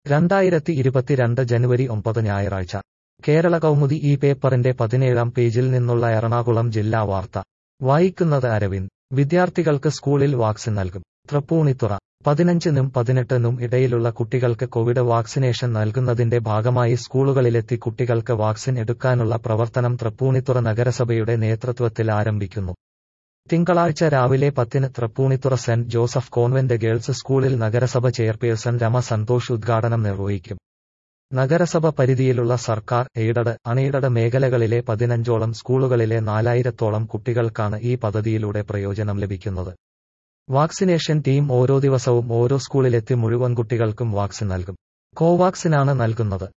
2022 ജനുവരി 9 ഞായറാഴ്ച കേരള കൗമുദി ഈ പേപ്പറിന്റെ 17-ാം പേജിൽ നിന്നുള്ള എറണാകുളം ജില്ലാ വാർത്ത വായിക്കുന്നത് അരവിന്ദ്. വിദ്യാർത്ഥികൾക്ക് സ്കൂളിൽ വാക്സിൻ നൽകും. തൃപ്പൂണിത്തുറ 15-നും 18-നും ഇടയിലുള്ള കുട്ടികൾക്ക് കോവിഡ് വാക്സിനേഷൻ നൽകുന്നതിന്റെ ഭാഗമായി സ്കൂളുകളിലെത്തി കുട്ടികൾക്ക് വാക്സിൻ എടുക്കാനുള്ള പ്രവർത്തനം തൃപ്പൂണിത്തുറ നഗരസഭയുടെ നേതൃത്വത്തിൽ ആരംഭിക്കുന്നു. തിങ്കളാഴ്ച രാവിലെ 10-ന് Thrippunithura saint Joseph convent girls സ്കൂളിൽ നഗരസഭ ചെയർപേഴ്സൺ രമ സന്തോഷ് ഉദ്ഘാടനം നിർവഹിക്കും. നഗരസഭ പരിധിയിലുള്ള സർക്കാർ, എയ്ഡഡ്, അൺഎയ്ഡഡ് മേഖലകളിലെ 15ഓളം സ്കൂളുകളിലെ 4000-ഓളം കുട്ടികൾക്കാണ് ഈ പദ്ധതിയിലൂടെ പ്രയോജനം ലഭിക്കുന്നത്. വാക്സിനേഷൻ ടീം ഓരോ ദിവസവും ഓരോ സ്കൂളിലെത്തി മുഴുവൻ കുട്ടികൾക്കും വാക്സിൻ നൽകും. കോവാക്സിനാണ് നൽകുന്നത്.